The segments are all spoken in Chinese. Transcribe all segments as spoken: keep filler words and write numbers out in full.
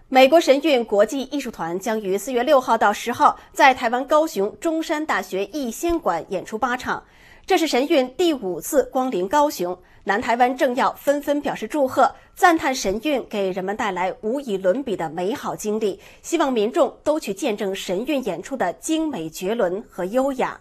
美国神韵国际艺术团将于四月六号到十号在台湾高雄中山大学逸仙馆演出八场，这是神韵第五次光临高雄。南台湾政要纷纷表示祝贺，赞叹神韵给人们带来无以伦比的美好经历，希望民众都去见证神韵演出的精美绝伦和优雅。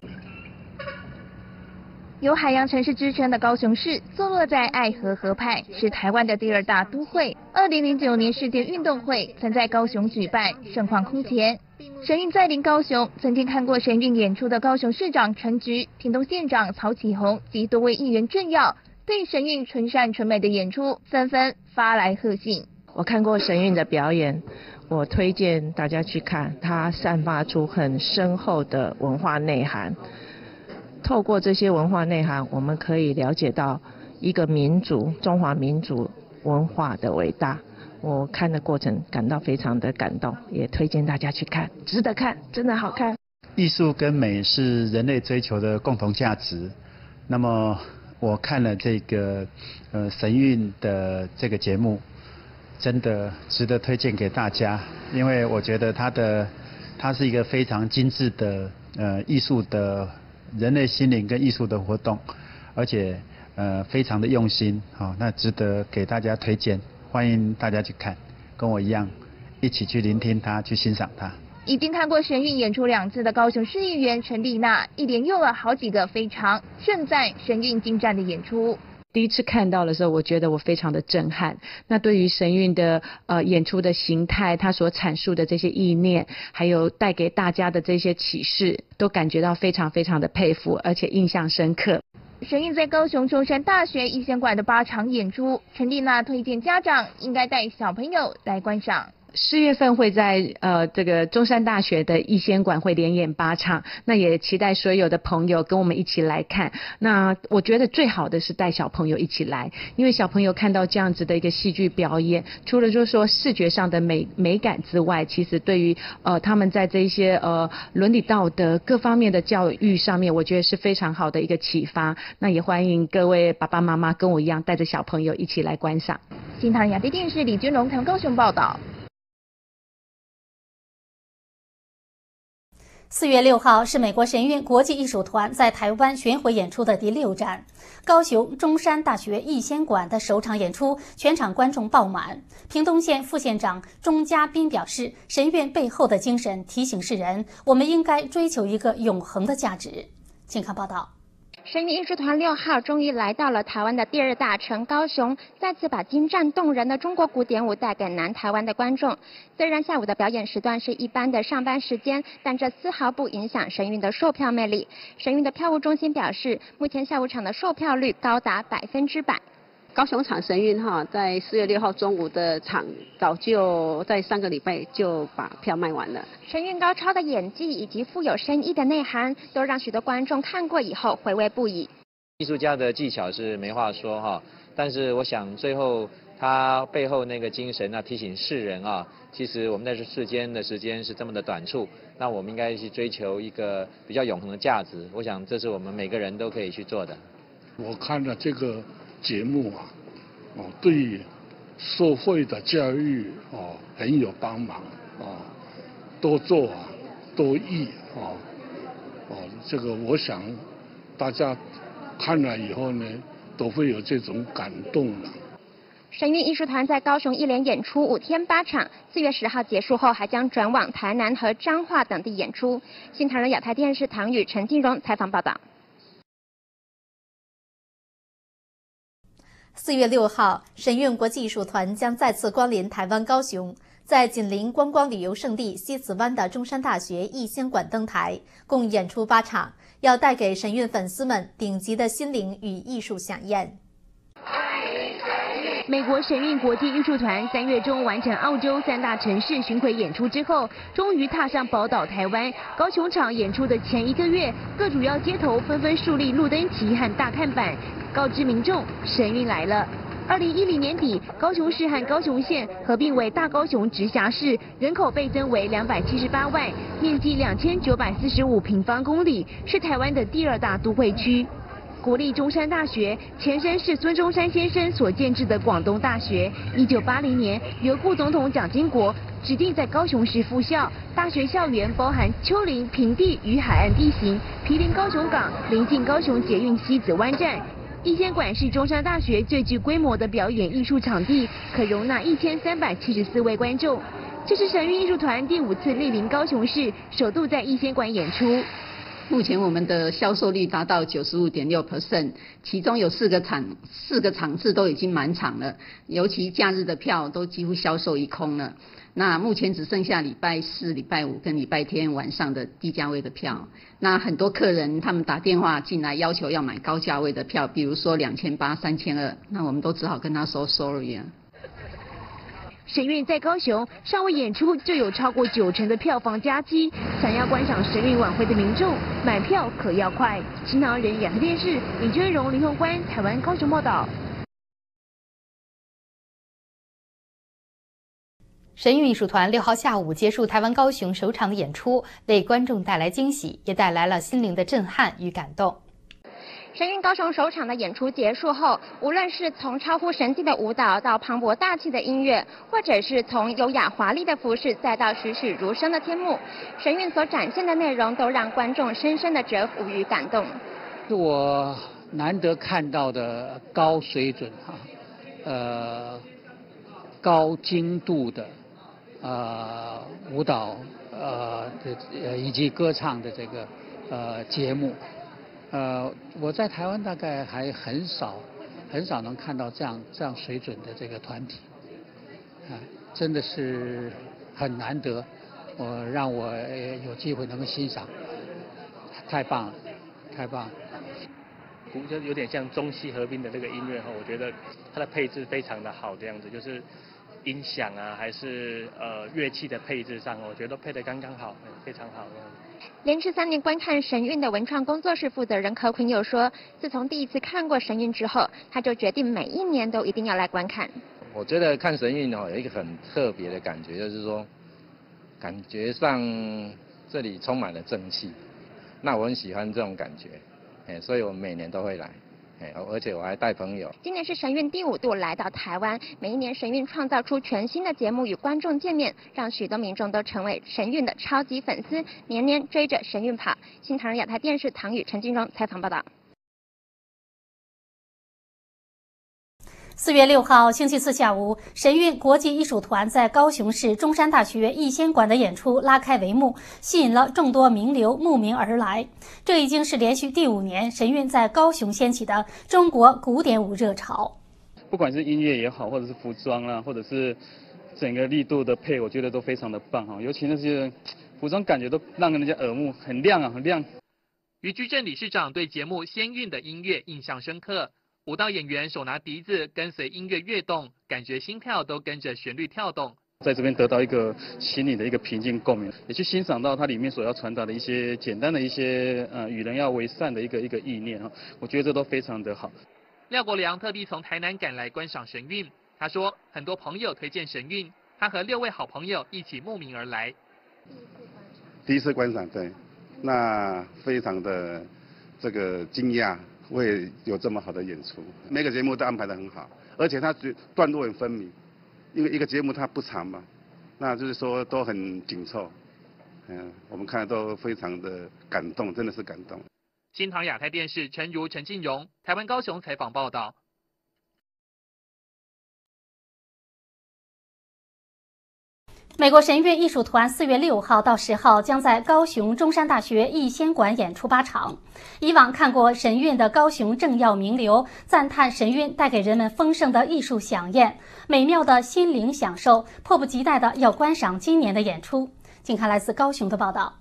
有海洋城市之称的高雄市，坐落在爱河河畔，是台湾的第二大都会。二零零九年世界运动会曾在高雄举办，盛况空前。神韵再临高雄，曾经看过神韵演出的高雄市长陈菊、屏东县长曹启宏及多位议员政要，对神韵纯善纯美的演出纷纷发来贺信。 我看过神韵的表演，我推荐大家去看，它散发出很深厚的文化内涵。透过这些文化内涵，我们可以了解到一个民族中华民族文化的伟大。我看的过程感到非常的感动，也推荐大家去看，值得看，真的好看。 艺术跟美是人类追求的共同价值。那么我看了这个呃神韵的这个节目，真的值得推荐给大家，因为我觉得它的它是一个非常精致的呃艺术的人类心灵跟艺术的活动，而且呃非常的用心，好、哦，那值得给大家推荐，欢迎大家去看，跟我一样一起去聆听它，去欣赏它。 已经看过神韵演出两次的高雄市议员陈丽娜，一连用了好几个非常盛赞神韵精湛的演出。 第一次看到的时候，我觉得我非常的震撼。那对于神韵的呃演出的形态，他所阐述的这些意念，还有带给大家的这些启示，都感觉到非常非常的佩服，而且印象深刻。 神韵在高雄中山大学逸仙馆的八场演出，陈丽娜推荐家长应该带小朋友来观赏。 四月份会在呃这个中山大学的逸仙馆会连演八场，那也期待所有的朋友跟我们一起来看。那我觉得最好的是带小朋友一起来，因为小朋友看到这样子的一个戏剧表演，除了就是说视觉上的美美感之外，其实对于呃他们在这一些呃伦理道德各方面的教育上面，我觉得是非常好的一个启发。那也欢迎各位爸爸妈妈跟我一样带着小朋友一起来观赏。 新唐人亚洲电视李君荣台高雄报道。 四月六号是美国神韵国际艺术团在台湾巡回演出的第六站，高雄中山大学逸仙馆的首场演出，全场观众爆满。屏东县副县长钟嘉宾表示，神韵背后的精神提醒世人，我们应该追求一个永恒的价值。请看报道。 神韵艺术团六号终于来到了台湾的第二大城高雄，再次把精湛动人的中国古典舞带给南台湾的观众。虽然下午的表演时段是一般的上班时间，但这丝毫不影响神韵的售票魅力。神韵的票务中心表示，目前下午场的售票率高达百分之百。 高雄场神韵哈，在四月六号中午的场，早就在上个礼拜就把票卖完了。 神韵高超的演技以及富有深意的内涵，都让许多观众看过以后回味不已。 艺术家的技巧是没话说哈，但是我想最后他背后那个精神啊，提醒世人啊，其实我们在这世间的时间是这么的短促，那我们应该去追求一个比较永恒的价值。我想这是我们每个人都可以去做的。 我看了这个节目啊，哦，对社会的教育哦很有帮忙哦，多做啊，多益哦哦，这个我想大家看了以后呢，都会有这种感动了。 神韵艺术团在高雄一连演出五天八场，四月十号结束后还将转往台南和彰化等地演出。新唐人亚太电视唐宇、陈金荣采访报道。 四月六号，神韵国际艺术团将再次光临台湾高雄，在紧邻观光旅游胜地西子湾的中山大学逸仙馆登台，共演出八场，要带给神韵粉丝们顶级的心灵与艺术飨宴。 美国神韵国际艺术团三月中完成澳洲三大城市巡回演出之后，终于踏上宝岛台湾。高雄场演出的前一个月，各主要街头纷纷树立路灯旗和大看板，告知民众神韵来了。二零一零年底，高雄市和高雄县合并为大高雄直辖市，人口倍增为两百七十八万，面积两千九百四十五平方公里，是台湾的第二大都会区。 国立中山大学前身是孙中山先生所建制的广东大学，一九八零年由副总统蒋经国指定在高雄市复校。大学校园包含丘陵、平地与海岸地形，毗邻高雄港，临近高雄捷运西子湾站。逸仙馆是中山大学最具规模的表演艺术场地，可容纳一千三百七十四位观众。这是神韵艺术团第五次莅临高雄市，首度在逸仙馆演出。 目前我们的销售率达到 百分之九十五点六， 其中有四个场四个场次都已经满场了，尤其假日的票都几乎销售一空了。那目前只剩下礼拜四、礼拜五跟礼拜天晚上的低价位的票。那很多客人他们打电话进来要求要买高价位的票，比如说两千八、三千二，那我们都只好跟他说 sorry 啊。 神韵在高雄尚未演出就有超过九成的票房佳绩，想要观赏神韵晚会的民众买票可要快。新唐人亚太电视李娟荣、林宏关，台湾高雄报道。 神韵艺术团六号下午结束台湾高雄首场的演出，为观众带来惊喜，也带来了心灵的震撼与感动。 神韵高雄首场的演出结束后，无论是从超乎神迹的舞蹈到磅礴大气的音乐，或者是从优雅华丽的服饰再到栩栩如生的天幕，神韵所展现的内容都让观众深深的折服与感动。 是我难得看到的高水准哈，呃，高精度的呃舞蹈呃呃以及歌唱的这个呃节目。呃，我在台湾大概还很少，很少能看到这样这样水准的这个团体，啊，真的是很难得，我让我有机会能够欣赏，太棒了，太棒了。 就有点像中西合并的这个音乐哈，我觉得它的配置非常的好的样子，就是音响啊，还是呃乐器的配置上，我觉得配得刚刚好，非常好。 连续三年观看神韵的文创工作室负责人柯坤友说，自从第一次看过神韵之后，他就决定每一年都一定要来观看。 我觉得看神韵哦，有一个很特别的感觉，就是说，感觉上这里充满了正气，那我很喜欢这种感觉，哎，所以我每年都会来。而且我还带朋友。 今年是神韵第五度来到台湾，每一年神韵创造出全新的节目与观众见面，让许多民众都成为神韵的超级粉丝，年年追着神韵跑。新唐人亚太电视唐宇、陈金荣采访报道。 四月六号星期四下午，神韵国际艺术团在高雄市中山大学逸仙馆的演出拉开帷幕，吸引了众多名流慕名而来。这已经是连续第五年神韵在高雄掀起的中国古典舞热潮。 不管是音乐也好，或者是服装啊，或者是整个力度的配，我觉得都非常的棒哈。尤其那些服装感觉都让人家耳目很亮啊，很亮。 于居正理事长对节目仙韵的音乐印象深刻。舞蹈演员手拿笛子，跟随音乐跃动，感觉心跳都跟着旋律跳动。 在这边得到一个心理的一个平静共鸣，也去欣赏到它里面所要传达的一些简单的一些呃与人要为善的一个一个意念哈，我觉得这都非常的好。 廖国良特地从台南赶来观赏神韵，他说很多朋友推荐神韵，他和六位好朋友一起慕名而来。 第一次观赏，对，那非常的这个惊讶。会有这么好的演出，每个节目都安排得很好，而且它段落很分明，因为一个节目它不长嘛，那就是说都很紧凑，嗯，我们看都非常的感动，真的是感动。 新唐亚太电视陈如、陈进荣，台湾高雄采访报道。 美国神韵艺术团四月六号到十号将在高雄中山大学逸仙馆演出八场。以往看过神韵的高雄政要名流赞叹神韵带给人们丰盛的艺术飨宴、美妙的心灵享受，迫不及待的要观赏今年的演出。请看来自高雄的报道。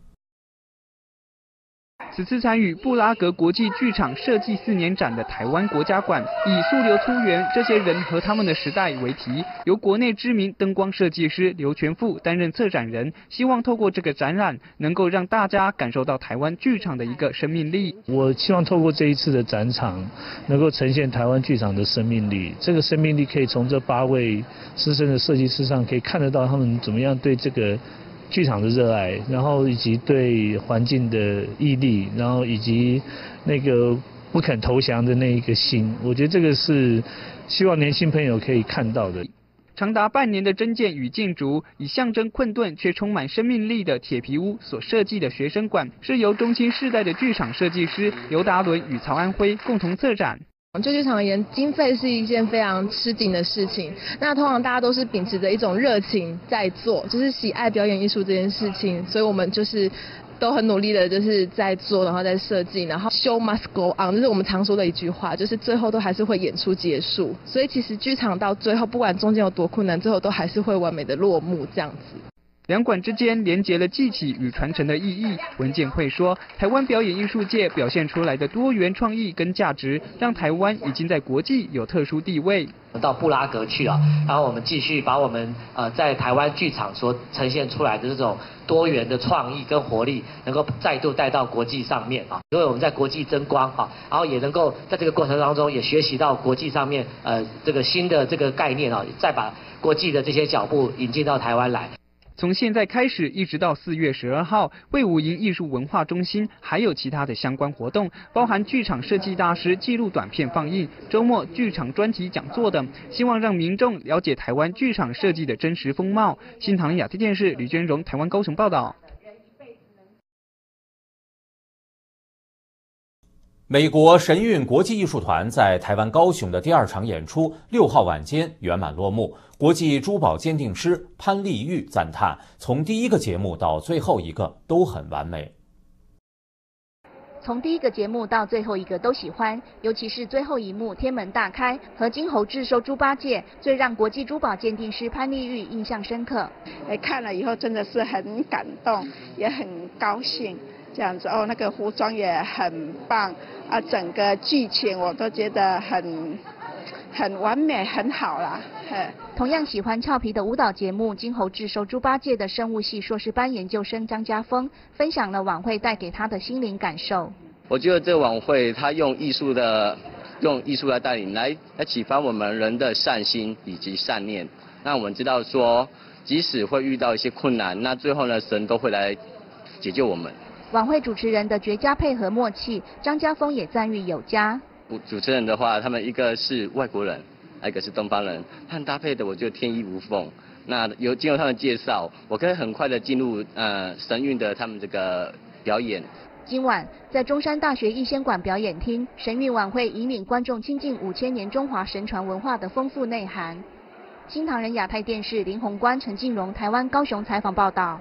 此次参与布拉格国际剧场设计四年展的台湾国家馆，以溯流出源这些人和他们的时代为题，由国内知名灯光设计师刘全富担任策展人，希望透过这个展览，能够让大家感受到台湾剧场的一个生命力。 我希望透过这一次的展场，能够呈现台湾剧场的生命力。这个生命力可以从这八位资深的设计师上可以看得到他们怎么样对这个剧场的热爱，然后以及对环境的毅力，然后以及那个不肯投降的那一个心，我觉得这个是希望年轻朋友可以看到的。 长达半年的征建与建筑，以象征困顿却充满生命力的铁皮屋所设计的学生馆，是由中青世代的剧场设计师刘达伦与曹安辉共同策展。 就剧场而言，经费是一件非常吃紧的事情。那通常大家都是秉持着一种热情在做，就是喜爱表演艺术这件事情，所以我们就是都很努力的，就是在做，然后在设计，然后 show must go on， 这是我们常说的一句话，就是最后都还是会演出结束。所以其实剧场到最后，不管中间有多困难，最后都还是会完美的落幕这样子。 两馆之间连结了记起与传承的意义。文建会说，台湾表演艺术界表现出来的多元创意跟价值，让台湾已经在国际有特殊地位。 到布拉格去啊，然后我们继续把我们呃在台湾剧场所呈现出来的这种多元的创意跟活力，能够再度带到国际上面啊，因为我们在国际争光啊，然后也能够在这个过程当中也学习到国际上面呃这个新的这个概念啊，再把国际的这些脚步引进到台湾来。 从现在开始一直到四月十二号，卫武营艺术文化中心还有其他的相关活动，包含剧场设计大师纪录短片放映、周末剧场专题讲座等，希望让民众了解台湾剧场设计的真实风貌。新唐亚太电视吕娟荣台湾高雄报道。 美国神韵国际艺术团在台湾高雄的第二场演出六号晚间圆满落幕。国际珠宝鉴定师潘丽玉赞叹，从第一个节目到最后一个都很完美。 从第一个节目到最后一个都喜欢，尤其是最后一幕天门大开和金猴制收猪八戒，最让国际珠宝鉴定师潘丽玉印象深刻。 哎，看了以后真的是很感动，也很高兴。这样子哦，那个服装也很棒啊，整个剧情我都觉得很很完美，很好啦。 同样喜欢俏皮的舞蹈节目《金猴制收猪八戒》的生物系硕士班研究生张家峰分享了晚会带给他的心灵感受。 我觉得这个晚会他用艺术的用艺术来带领，来来启发我们人的善心以及善念，让我们知道说，即使会遇到一些困难，那最后呢，神都会来解救我们。 晚会主持人的绝佳配合默契，张家峰也赞誉有加。 主持人的话，他们一个是外国人，一个是东方人，他们搭配的我觉得天衣无缝。那有经过他们介绍，我可以很快的进入呃神韵的他们这个表演。 今晚在中山大学逸仙馆表演厅，神韵晚会引领观众亲近五千年中华神传文化的丰富内涵。新唐人亚太电视林宏观、陈静荣台湾高雄采访报道。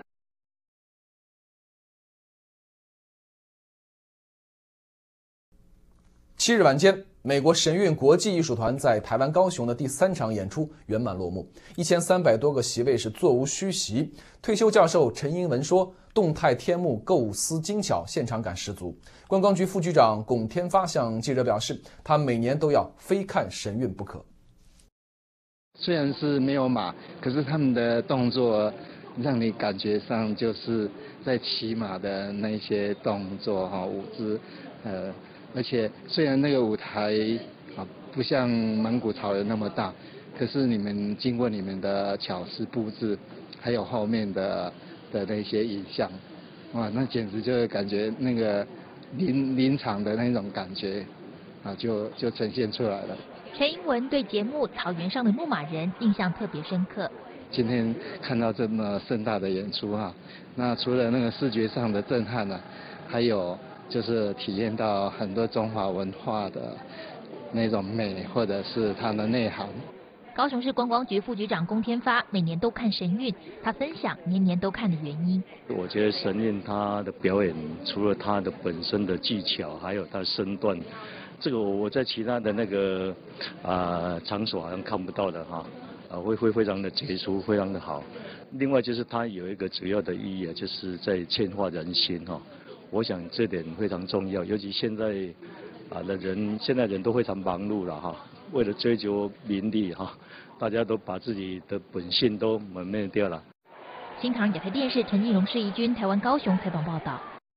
七日晚间，美国神韵国际艺术团在台湾高雄的第三场演出圆满落幕，一千三百多个席位是座无虚席。退休教授陈英文说：“动态天幕构思精巧，现场感十足。”观光局副局长龚天发向记者表示，他每年都要非看神韵不可。 虽然是没有马，可是他们的动作让你感觉上就是在骑马的那些动作哈，舞姿，呃。而且虽然那个舞台啊不像蒙古草原那么大，可是你们经过你们的巧思布置，还有后面的的那些影像，哇，那简直就是感觉那个临临场的那种感觉啊，就就呈现出来了。 陈英文对节目《草原上的牧马人》印象特别深刻。 今天看到这么盛大的演出哈、啊，那除了那个视觉上的震撼呢、啊，还有。就是体验到很多中华文化的那种美，或者是它的内涵。 高雄市观光局副局长龚天发每年都看神韵，他分享年年都看的原因。 我觉得神韵它的表演，除了它的本身的技巧，还有它的身段，这个我在其他的那个啊、呃、场所好像看不到的哈，啊会会非常的杰出，非常的好。另外就是它有一个主要的意义啊，就是在牵化人心哈。我想这点非常重要，尤其现在啊的人，现在人都非常忙碌了哈，为了追求名利哈，大家都把自己的本性都泯灭掉了。 新唐亚太电视陈静荣、施怡君台湾高雄采访报道。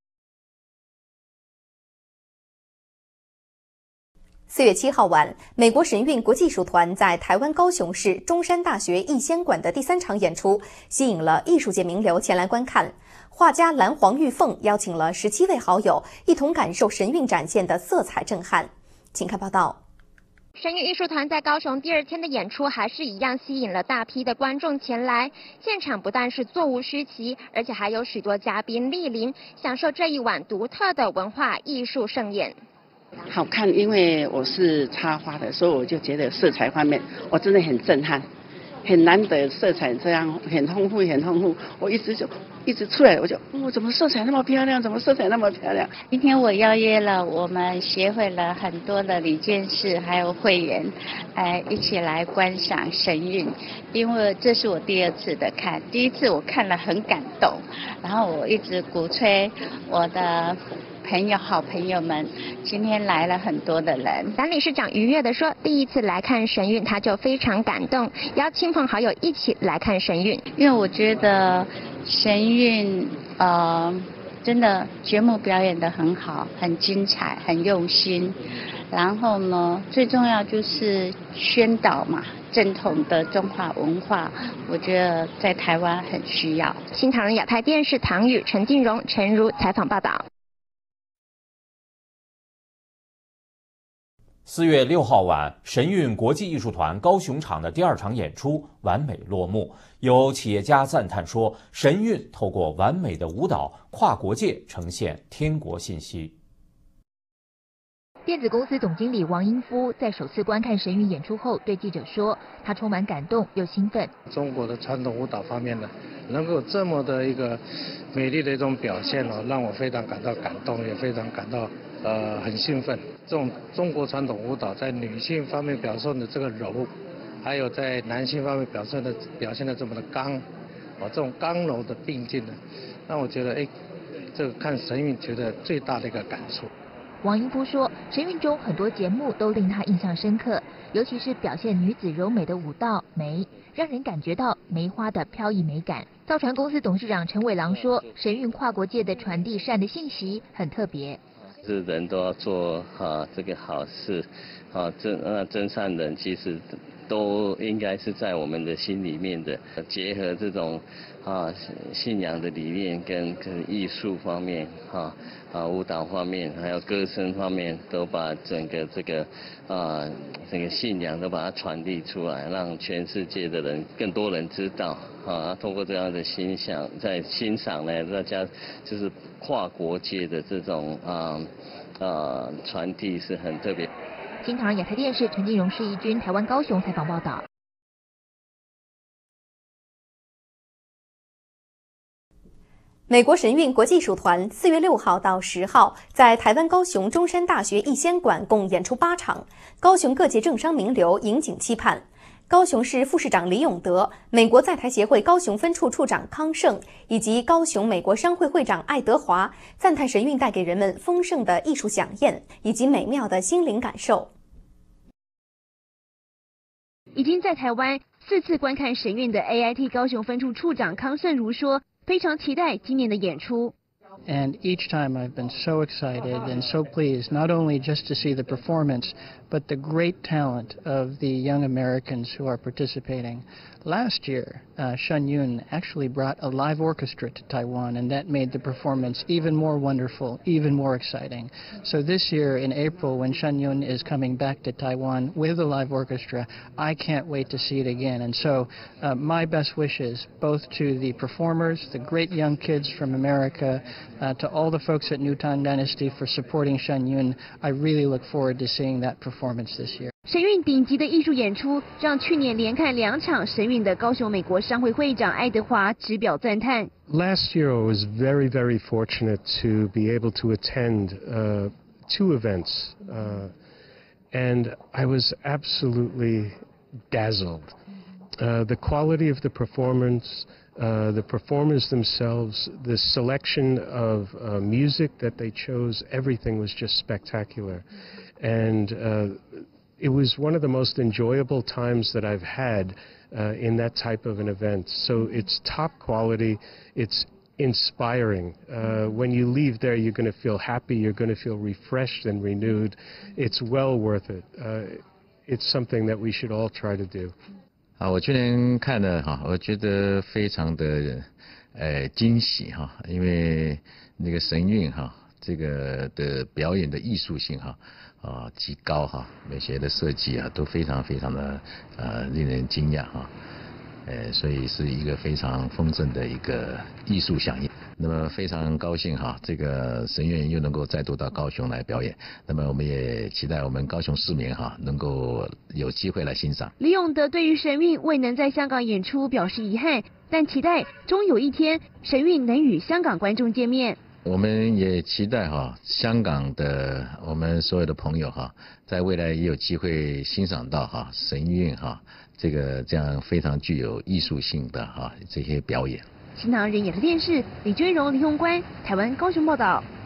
四月七号晚，美国神韵国际艺术团在台湾高雄市中山大学逸仙馆的第三场演出，吸引了艺术界名流前来观看。 画家蓝黄玉凤邀请了十七位好友，一同感受神韵展现的色彩震撼。请看报道。 神韵艺术团在高雄第二天的演出还是一样吸引了大批的观众前来，现场不但是座无虚席，而且还有许多嘉宾莅临，享受这一晚独特的文化艺术盛宴。 好看，因为我是插花的，所以我就觉得色彩方面我真的很震撼，很难得色彩这样很丰富很丰富，我一直就一直出来，我就哦，怎么色彩那么漂亮？怎么色彩那么漂亮？ 今天我邀约了我们协会了很多的理监事还有会员，呃，一起来观赏神韵，因为这是我第二次的看，第一次我看了很感动，然后我一直鼓吹我的朋友好朋友们，今天来了很多的人。 蓝理事长愉悦地说，第一次来看神韵，他就非常感动，邀亲朋好友一起来看神韵。 因为我觉得神韵呃真的节目表演得很好，很精彩，很用心。然后呢，最重要就是宣导嘛，正统的中华文化，我觉得在台湾很需要。 新唐人亚太电视唐宇、陈静荣、陈如采访报道。 四月六号晚，神韵国际艺术团高雄场的第二场演出完美落幕。有企业家赞叹说，神韵透过完美的舞蹈跨国界，呈现天国信息。 电子公司总经理王英夫在首次观看神韵演出后对记者说，他充满感动又兴奋。 中国的传统舞蹈方面呢，能够有这么的一个美丽的一种表现哦，让我非常感到感动，也非常感到呃很兴奋。这种中国传统舞蹈在女性方面表现的这个柔，还有在男性方面表现的表现的这么的刚，哦，这种刚柔的并进呢，让我觉得哎，这个看神韵觉得最大的一个感触。 王英夫说，神韵中很多节目都令他印象深刻，尤其是表现女子柔美的舞蹈梅，让人感觉到梅花的飘逸美感。造船公司董事长陈伟郎说，神韵跨国界的传递善的信息很特别。 是人都要做啊这个好事，啊真那真善人其实都应该是在我们的心里面的，结合这种啊信仰的理念跟跟艺术方面啊啊舞蹈方面还有歌声方面，都把整个这个啊这个信仰都把它传递出来，让全世界的人更多人知道啊。通过这样的欣赏，在欣赏呢，大家就是跨国界的这种啊啊传递是很特别。 新唐人亚太电视陈金荣、施怡君，台湾高雄采访报道。 美国神韵国际艺术团四月六号到十号在台湾高雄中山大学逸仙馆共演出八场，高雄各界政商名流引颈期盼。高雄市副市长李永德、美国在台协会高雄分处处长康盛以及高雄美国商会会长爱德华赞叹神韵带给人们丰盛的艺术飨宴以及美妙的心灵感受。 已经在台湾四次观看神韵的 A I T 高雄分处处长康盛如说，非常期待今年的演出。 And each time I've been so excited and so pleased, not only just to see the performance, but the great talent of the young Americans who are participating. Last year, uh, Shen Yun actually brought a live orchestra to Taiwan, and that made the performance even more wonderful, even more exciting. So this year in April, when Shen Yun is coming back to Taiwan with a live orchestra, I can't wait to see it again. And so uh, my best wishes, both to the performers, the great young kids from America, uh, to all the folks at New Tang Dynasty for supporting Shen Yun. I really look forward to seeing that performance this year. 神韵顶级的艺术演出，让去年连看两场神韵的高雄美国商会会长爱德华直表赞叹。 Last year I was very, very fortunate to be able to attend uh, two events, uh, and I was absolutely dazzled. Uh, the quality of the performance, uh, the performers themselves, the selection of uh, music that they chose, everything was just spectacular. And uh, it was one of the most enjoyable times that I've had uh, in that type of an event. So it's top quality, it's inspiring. Uh, when you leave there, you're going to feel happy, you're going to feel refreshed and renewed. It's well worth it. Uh, it's something that we should all try to do. 啊，我去年看了哈，我觉得非常的呃惊喜哈，因为那个神韵哈，这个的表演的艺术性哈啊极高哈，美学的设计啊都非常非常的呃令人惊讶哈。呃，所以是一个非常丰盛的一个艺术响应。那么非常高兴哈，这个神韵又能够再度到高雄来表演。那么我们也期待我们高雄市民哈能够有机会来欣赏。 李永德对于神韵未能在香港演出表示遗憾，但期待终有一天神韵能与香港观众见面。 我们也期待哈，香港的我们所有的朋友哈，在未来也有机会欣赏到哈神韵哈这个这样非常具有艺术性的哈这些表演。 新唐人亚太电视李娟荣、李宏关，台湾高雄报道。